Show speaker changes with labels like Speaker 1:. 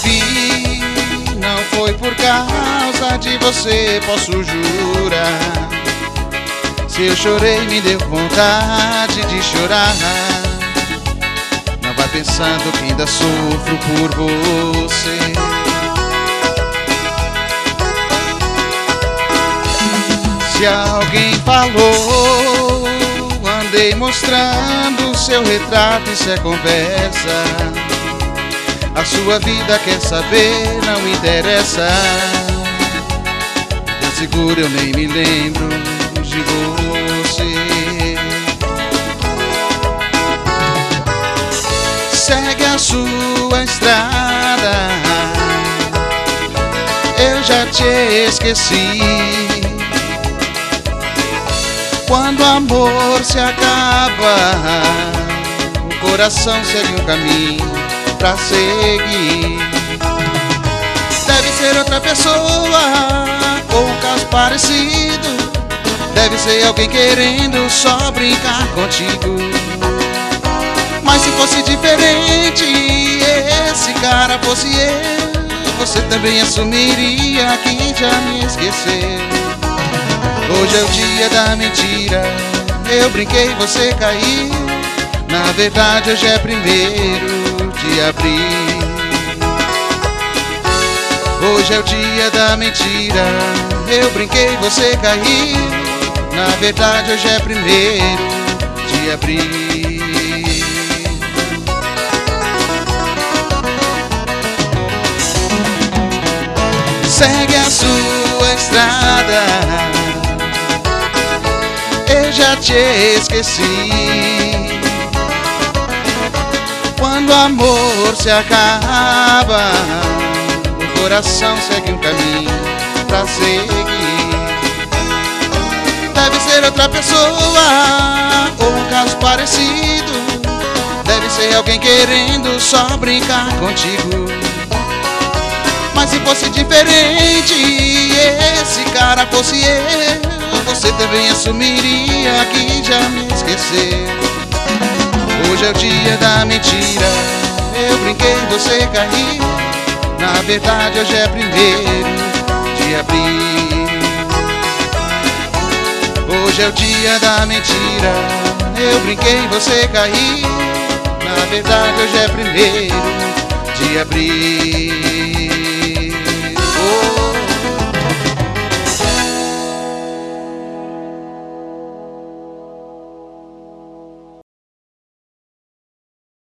Speaker 1: vi, não foi por causa de você, posso jurar. Se eu chorei, me deu vontade de chorar. Não vai pensando que ainda sofro por você. Se alguém falou, andei mostrando seu retrato, isso é conversa. A sua vida quer saber, não interessa. Eu seguro, eu nem me lembro de você. Segue a sua estrada, eu já te esqueci. Quando o amor se acaba, o coração segue um caminho pra seguir. Deve ser outra pessoa, ou um caso parecido. Deve ser alguém querendo só brincar contigo. Mas se fosse diferente, esse cara fosse eu, você também assumiria que já me esqueceu. Hoje é o dia da mentira, eu brinquei, você caiu. Na verdade hoje é 1º de abril. Hoje é o dia da mentira, eu brinquei, você caiu. Na verdade hoje é 1º de abril. Segue a sua estrada, eu já te esqueci. Quando o amor se acaba, o coração segue um caminho pra seguir. Deve ser outra pessoa, ou um caso parecido. Deve ser alguém querendo só brincar contigo. Mas se fosse diferente, esse cara fosse eu, você também assumiria que já me esqueceu. Hoje é o dia da mentira, eu brinquei, você caiu. Na verdade hoje é 1º de abril. Hoje é o dia da mentira, eu brinquei, você caiu. Na verdade hoje é 1º de abril.